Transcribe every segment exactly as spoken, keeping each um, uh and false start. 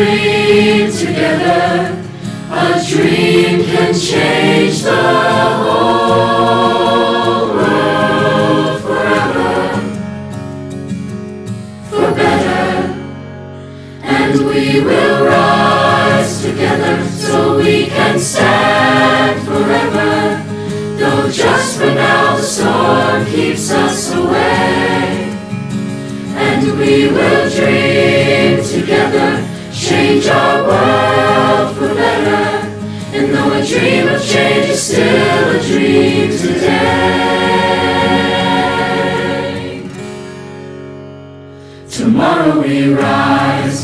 dream together. A dream can change the whole world forever, for better. And we will rise together so we can stand forever. Though just for now the storm keeps us away. And we will dream together, change our world for better. And though a dream of change is still a dream today, tomorrow we rise.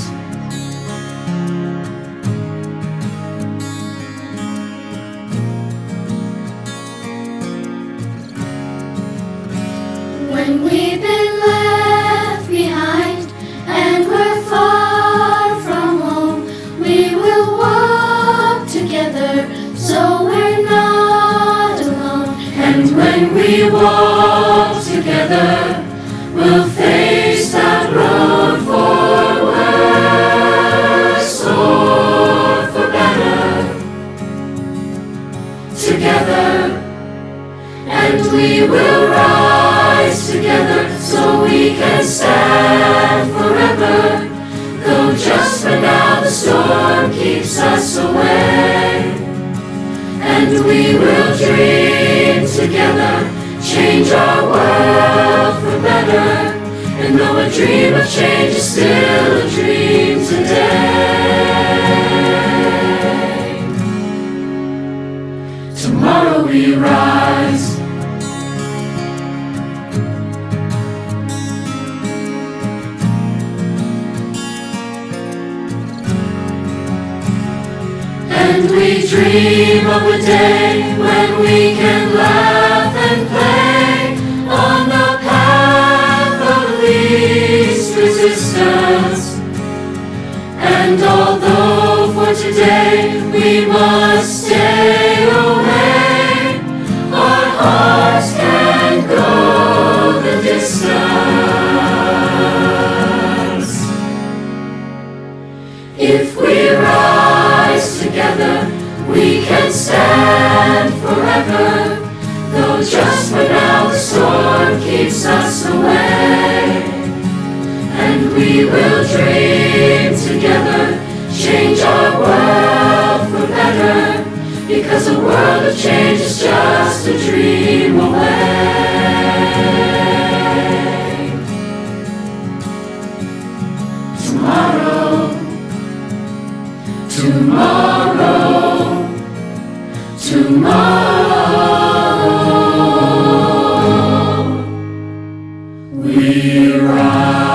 When we've been left behind and we're far from home, we will walk together so we're not alone. And when we walk together, we'll face that road for worse or for better. Together, and we will rise together so we can stand forever. Though just for now the storm keeps us away. And we will dream together, change our world for better. And though a dream of change is still a dream today, tomorrow we rise. And we dream of a day when we can laugh and play on the path of least resistance. And although for today we must stay away, our hearts can go the distance. If we rise together, we can stand forever. Though just for now the storm keeps us away. And we will dream together, change our world for better. Because a world of change is just a dream away. Tomorrow, tomorrow, tomorrow, we rise.